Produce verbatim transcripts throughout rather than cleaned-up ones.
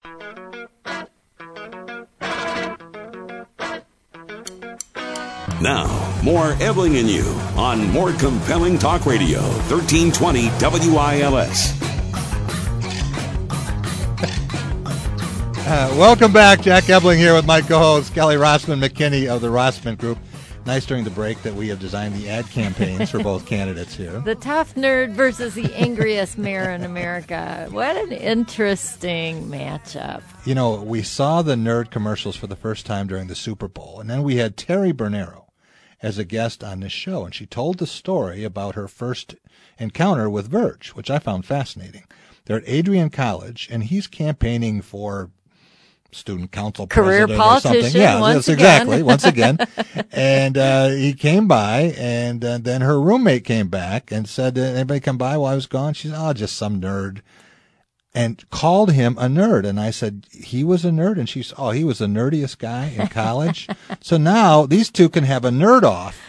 Now, more Ebling and You on more compelling talk radio, thirteen twenty W I L S. Uh, welcome back. Jack Ebling here with my co-host, Kelly Rossman McKinney of the Rossman Group. Nice during the break that we have designed the ad campaigns for both candidates here. The tough nerd versus the angriest mayor in America. What an interesting matchup. You know, we saw the nerd commercials for the first time during the Super Bowl, and then we had Terry Bernero as a guest on this show, and she told the story about her first encounter with Verge, which I found fascinating. They're at Adrian College, and he's campaigning for student council career president politician, or something. Yeah, once yes, again. exactly, once again. And uh, he came by, and uh, then her roommate came back and said, "Did anybody come by while I was gone?" She said, "Oh, just some nerd," and called him a nerd. And I said, "He was a nerd?" And she said, "Oh, he was the nerdiest guy in college." So now these two can have a nerd off.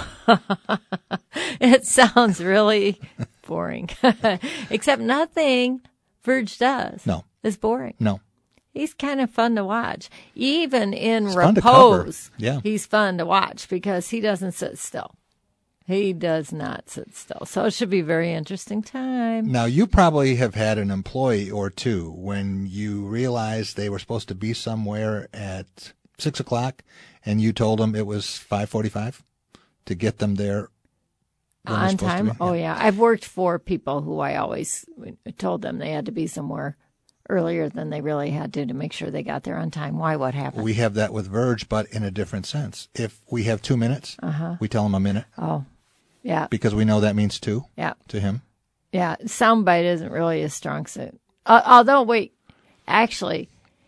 It sounds really boring. Except nothing Verge does No. is boring. No. He's kind of fun to watch. Even in It's fun to cover. repose, Yeah. he's fun to watch because he doesn't sit still. He does not sit still. So it should be a very interesting time. Now, you probably have had an employee or two when you realized they were supposed to be somewhere at six o'clock and you told them it was five forty-five to get them there when they're On supposed to time? be? Oh, Yeah. yeah. I've worked for people who I always told them they had to be somewhere earlier than they really had to to make sure they got there on time. Why? What happened? We have that with Verge, but in a different sense. If we have two minutes, Uh-huh. we tell them a minute Oh, yeah. because we know that means two Yeah. to him. Yeah. Soundbite isn't really a strong suit. Uh, although, wait, actually,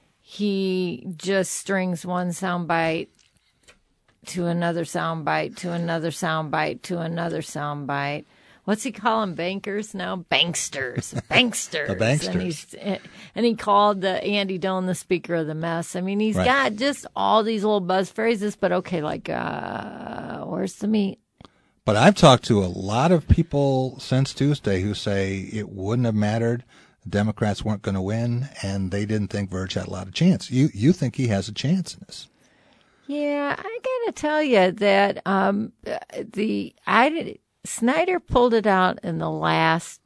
he just strings one soundbite to another soundbite to another soundbite to another soundbite. What's he call them? Bankers now? Banksters. Banksters. The banksters. And, he's, and he called the Andy Doan the Speaker of the Mess. I mean, he's Right. got just all these little buzz phrases, but okay, like, uh, where's the meat? But I've talked to a lot of people since Tuesday who say it wouldn't have mattered. The Democrats weren't going to win, and they didn't think Verge had a lot of chance. You you think he has a chance in this? Yeah, I got to tell you that um, the I did, Snyder pulled it out in the last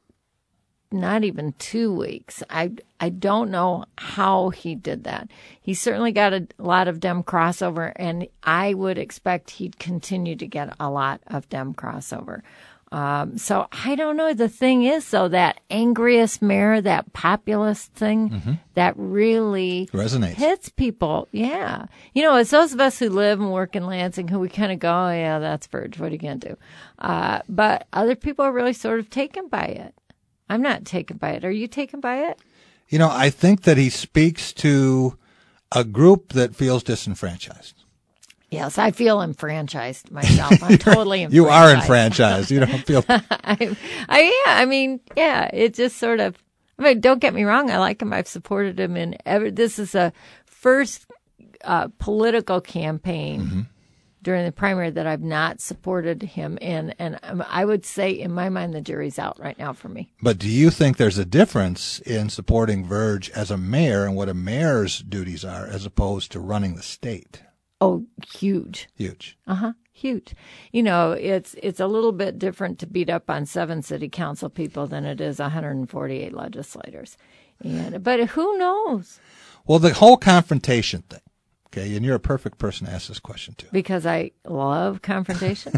not even two weeks. I I don't know how he did that. He certainly got a lot of Dem crossover, and I would expect he'd continue to get a lot of Dem crossover. Um, so I don't know. The thing is, though, that angriest mayor, that populist thing, Mm-hmm. that really Resonates. hits people. Yeah. You know, it's those of us who live and work in Lansing who we kind of go, oh, yeah, that's Verge. What are you going to do? Uh, but other people are really sort of taken by it. I'm not taken by it. Are you taken by it? You know, I think that he speaks to a group that feels disenfranchised. Yes, I feel enfranchised myself. I'm totally enfranchised. You are enfranchised. You don't feel. I, I, yeah, I mean, yeah, it just sort of, I mean, don't get me wrong. I like him. I've supported him in every, this is a first uh, political campaign Mm-hmm. during the primary that I've not supported him in. And um, I would say, in my mind, the jury's out right now for me. But do you think there's a difference in supporting Verge as a mayor and what a mayor's duties are as opposed to running the state? Oh, huge. Huge. Uh-huh. Huge. You know, it's it's a little bit different to beat up on seven city council people than it is one hundred forty-eight legislators. And but who knows? Well, the whole confrontation thing, okay, and you're a perfect person to ask this question to. Because I love confrontation.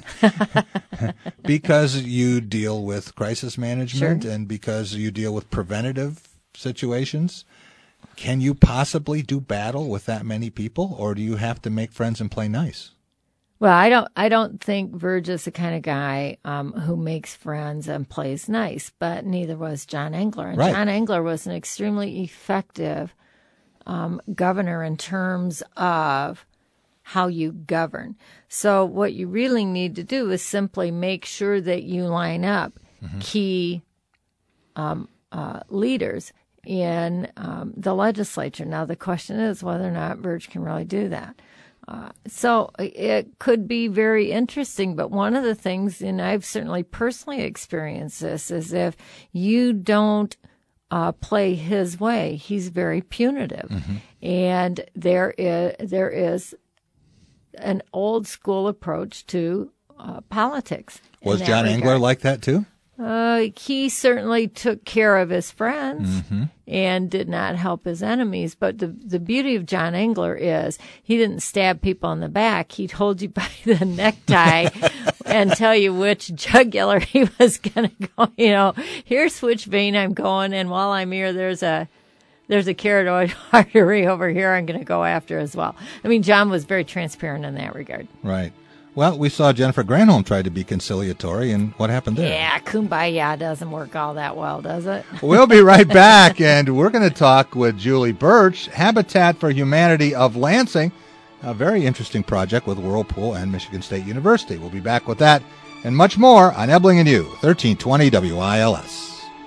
Because you deal with crisis management Sure. and because you deal with preventative situations. Can you possibly do battle with that many people, or do you have to make friends and play nice? Well, I don't. I don't think Verge is the kind of guy um, who makes friends and plays nice. But neither was John Engler. And Right. John Engler was an extremely effective um, governor in terms of how you govern. So what you really need to do is simply make sure that you line up Mm-hmm. key um, uh, leaders in um, the legislature. Now, the question is whether or not Verge can really do that. Uh, so it could be very interesting. But one of the things, and I've certainly personally experienced this, is if you don't uh, play his way. He's very punitive. Mm-hmm. And there is, there is an old school approach to uh, politics. Was John regard. Engler like that too? Uh, he certainly took care of his friends Mm-hmm. and did not help his enemies. But the the beauty of John Engler is he didn't stab people in the back. He'd hold you by the necktie and tell you which jugular he was going to go. You know, here's which vein I'm going, and while I'm here, there's a there's a carotid artery over here I'm going to go after as well. I mean, John was very transparent in that regard. Right. Well, we saw Jennifer Granholm try to be conciliatory, and what happened there? Yeah, kumbaya doesn't work all that well, does it? We'll be right back, and we're going to talk with Julie Birch, Habitat for Humanity of Lansing, a very interesting project with Whirlpool and Michigan State University. We'll be back with that and much more on Ebling and You, thirteen twenty W I L S.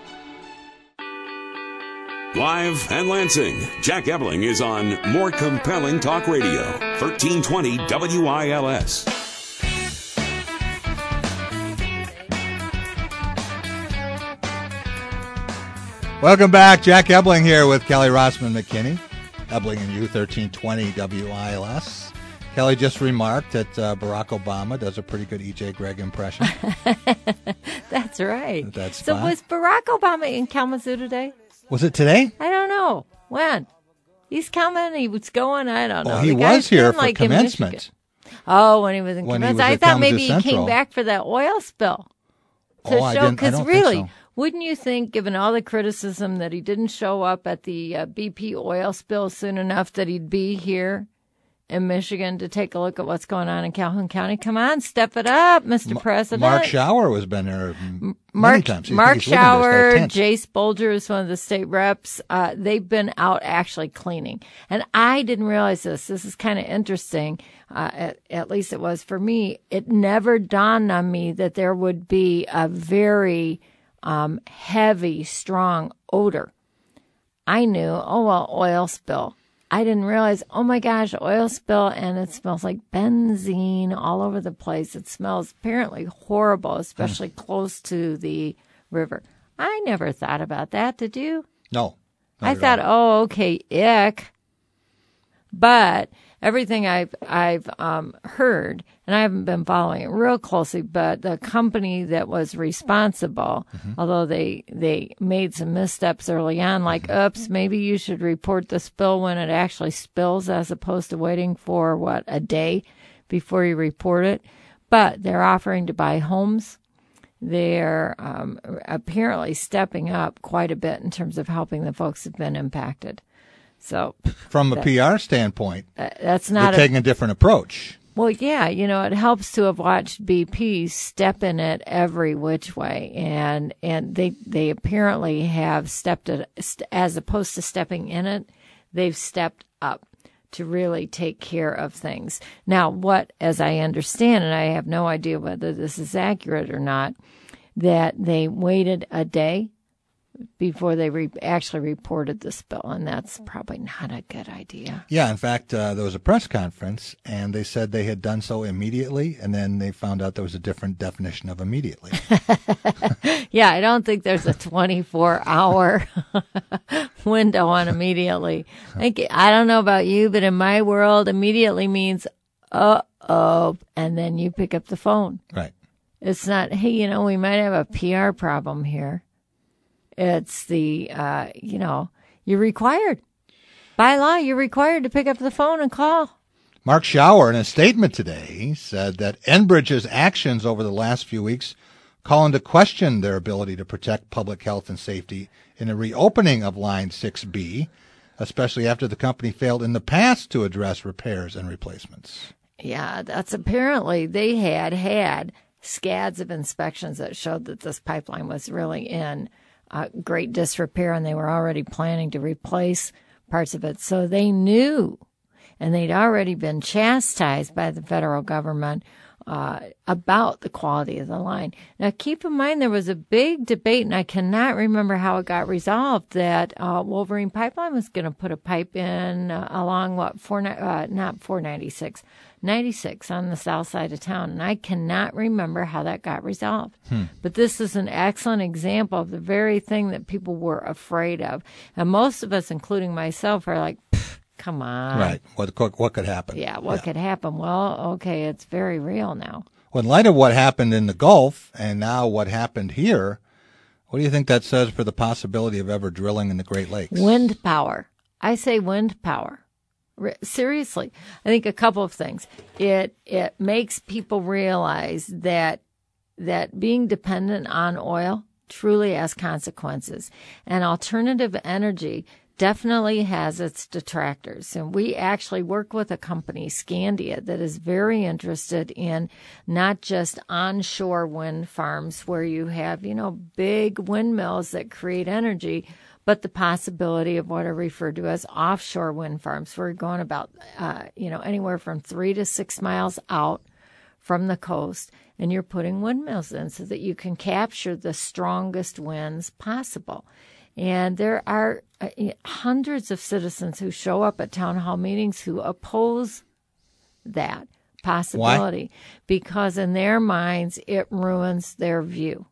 Live and Lansing, Jack Ebling is on More Compelling Talk Radio, thirteen twenty W I L S. Welcome back. Jack Ebling here with Kelly Rossman McKinney. Ebling and You, thirteen twenty W I L S. Kelly just remarked that uh, Barack Obama does a pretty good E J. Gregg impression. That's right. That's so fine. was Barack Obama in Kalamazoo today? Was it today? I don't know. When? He's coming. He was going. I don't know. Well, he The guy's was here been, for like, in commencement. Michigan. Oh, when he was in When he commencement. was I at thought maybe Kalamazoo he came Central. back for that oil spill. To Oh, I show, didn't- I because don't think really, so. wouldn't you think, given all the criticism that he didn't show up at the uh, B P oil spill soon enough, that he'd be here in Michigan to take a look at what's going on in Calhoun County? Come on, step it up, Mister President. Mark Schauer has been there many Mark, times. He's- Mark he's living there. It's their Schauer, tent. Jace Bolger is one of the state reps. Uh, they've been out actually cleaning. And I didn't realize this. This is kind of interesting. Uh, at, at least it was for me. It never dawned on me that there would be a very um, heavy, strong odor. I knew, oh, well, oil spill. I didn't realize, oh my gosh, oil spill, and it smells like benzene all over the place. It smells apparently horrible, especially Mm. close to the river. I never thought about that, did you? No. not I at thought, all. oh, okay, ick. But everything I've I've um, heard, and I haven't been following it real closely, but the company that was responsible, Mm-hmm. although they they made some missteps early on, like, oops, maybe you should report the spill when it actually spills, as opposed to waiting for what a day before you report it. But they're offering to buy homes. They're um, apparently stepping up quite a bit in terms of helping the folks who've been impacted. So From a P R standpoint, uh, that's they're not a, taking a different approach. well, yeah, you know, it helps to have watched B P step in it every which way, and and they they apparently have stepped it, as opposed to stepping in it, they've stepped up to really take care of things. Now, what, as I understand, and I have no idea whether this is accurate or not, that they waited a day before they re- actually reported the spill, and that's probably not a good idea. Yeah, in fact, uh, there was a press conference, and they said they had done so immediately, and then they found out there was a different definition of immediately. Yeah, I don't think there's a twenty-four hour window on immediately. I, think- I don't know about you, but in my world, immediately means, uh-oh, and then you pick up the phone. Right. It's not, hey, you know, we might have a P R problem here. It's the, uh, you know, you're required. By law, you're required to pick up the phone and call. Mark Schauer, in a statement today, said that Enbridge's actions over the last few weeks call into question their ability to protect public health and safety in a reopening of Line six B, especially after the company failed in the past to address repairs and replacements. Yeah, that's apparently they had had scads of inspections that showed that this pipeline was really in uh, great disrepair, and they were already planning to replace parts of it. So they knew, and they'd already been chastised by the federal government uh, about the quality of the line. Now, keep in mind there was a big debate, and I cannot remember how it got resolved, that uh, Wolverine Pipeline was going to put a pipe in uh, along what four uh, not four ninety-six, ninety-six on the south side of town, and I cannot remember how that got resolved. Hmm. But this is an excellent example of the very thing that people were afraid of, and most of us, including myself, are like, come on. Right. What, what could happen? Yeah, what yeah. could happen? Well, okay, it's very real now. Well, in light of what happened in the Gulf and now what happened here, what do you think that says for the possibility of ever drilling in the Great Lakes? Wind power. I say wind power. Seriously. I think a couple of things. It it makes people realize that that being dependent on oil truly has consequences. And alternative energy definitely has its detractors. And we actually work with a company, Scandia, that is very interested in not just onshore wind farms where you have, you know, big windmills that create energy, but the possibility of what are referred to as offshore wind farms. We're going about, uh, you know, anywhere from three to six miles out from the coast, and you're putting windmills in so that you can capture the strongest winds possible. And there are uh, hundreds of citizens who show up at town hall meetings who oppose that possibility. Why? Because in their minds, it ruins their view.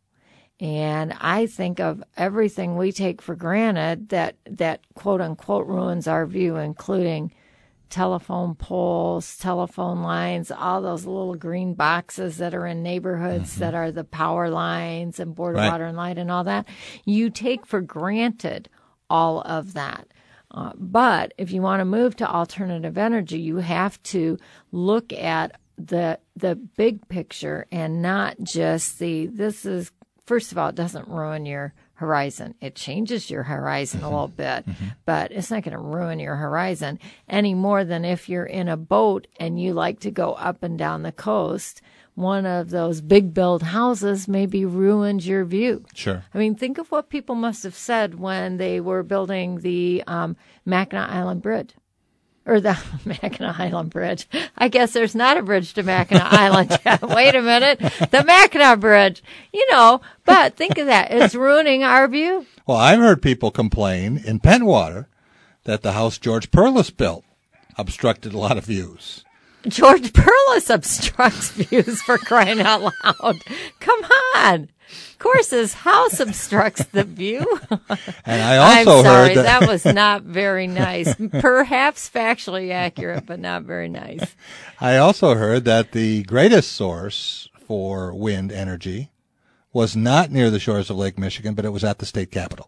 And I think of everything we take for granted that, that quote unquote ruins our view, including telephone poles, telephone lines, all those little green boxes that are in neighborhoods mm-hmm. that are the power lines and Board of right. Water and Light and all that. You take for granted all of that. Uh, but if you want to move to alternative energy, you have to look at the the big picture and not just the, this is, first of all, it doesn't ruin your horizon. It changes your horizon mm-hmm. a little bit, mm-hmm. but it's not going to ruin your horizon any more than if you're in a boat and you like to go up and down the coast. One of those big build houses maybe ruined your view. Sure. I mean, think of what people must have said when they were building the um, Mackinac Island Bridge. Or the Mackinac Island Bridge. I guess there's not a bridge to Mackinac Island yet. Wait a minute. The Mackinac Bridge. You know, but think of that. It's ruining our view. Well, I've heard people complain in Pentwater that the house George Perlis built obstructed a lot of views. George Perlis obstructs views, for crying out loud. Come on. Of course, his house obstructs the view. And I also I'm sorry, heard that, that was not very nice. Perhaps factually accurate, but not very nice. I also heard that the greatest source for wind energy was not near the shores of Lake Michigan, but it was at the state capitol.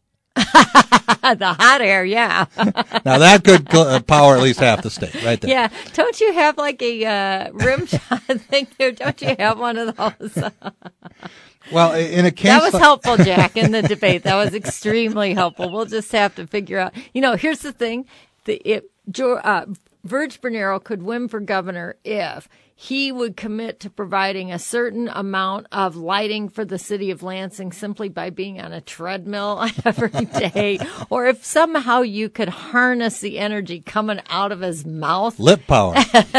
The hot air, yeah. Now that could uh, power at least half the state, right there. Yeah. Don't you have like a uh, rim shot thing there? Don't you have one of those? Well, in a case that was like- helpful, Jack, in the debate. That was extremely helpful. We'll just have to figure out. You know, here's the thing: the it, uh, Virg Bernero could win for governor if he would commit to providing a certain amount of lighting for the city of Lansing simply by being on a treadmill every day, or if somehow you could harness the energy coming out of his mouth. Lip power.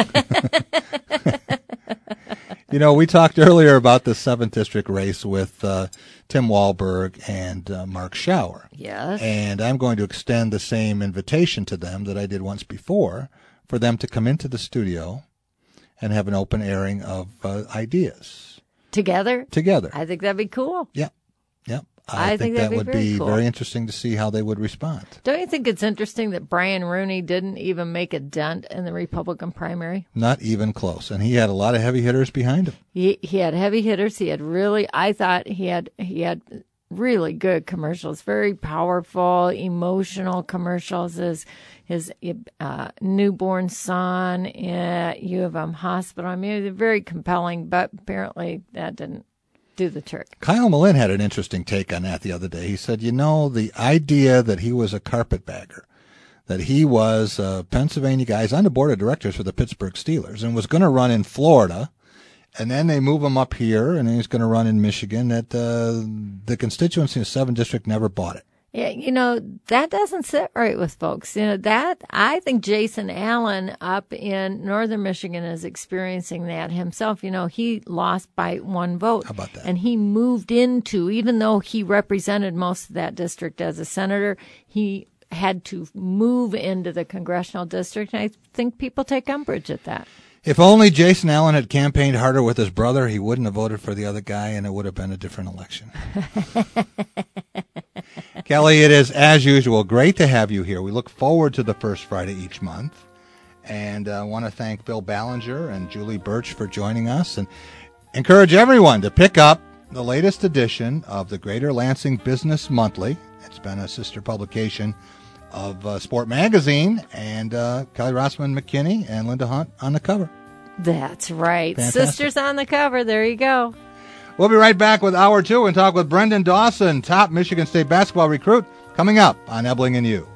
You know, we talked earlier about the seventh District race with uh, Tim Walberg and uh, Mark Schauer. Yes. And I'm going to extend the same invitation to them that I did once before for them to come into the studio and have an open airing of uh, ideas. Together? Together. I think that'd be cool. Yeah. Yeah. I, I think think that that'd would be very be cool. very interesting to see how they would respond. Don't you think it's interesting that Brian Rooney didn't even make a dent in the Republican primary? Not even close. And he had a lot of heavy hitters behind him. He he had heavy hitters. He had really, I thought he had he had really good commercials, very powerful, emotional commercials. His his uh, newborn son at U of M Hospital. I mean, it was very compelling, but apparently that didn't do the trick. Kyle Malin had an interesting take on that the other day. He said, you know, the idea that he was a carpetbagger, that he was a Pennsylvania guy, he's on the board of directors for the Pittsburgh Steelers and was going to run in Florida, and then they move him up here, and he's going to run in Michigan, that uh, the constituency of seventh District never bought it. Yeah, you know, that doesn't sit right with folks. You know, that, I think Jason Allen up in northern Michigan is experiencing that himself. You know, he lost by one vote. How about that? And he moved into, even though he represented most of that district as a senator, he had to move into the congressional district. And I think people take umbrage at that. If only Jason Allen had campaigned harder with his brother, he wouldn't have voted for the other guy, and it would have been a different election. Kelly, it is, as usual, great to have you here. We look forward to the first Friday each month. And I uh, want to thank Bill Ballinger and Julie Birch for joining us, and encourage everyone to pick up the latest edition of the Greater Lansing Business Monthly. It's been a sister publication of uh, Sport Magazine, and uh, Kelly Rossman McKinney and Linda Hunt on the cover. That's right. Fantastic. Sisters on the cover. There you go. We'll be right back with Hour Two and talk with Brendan Dawson, top Michigan State basketball recruit, coming up on Ebling and You.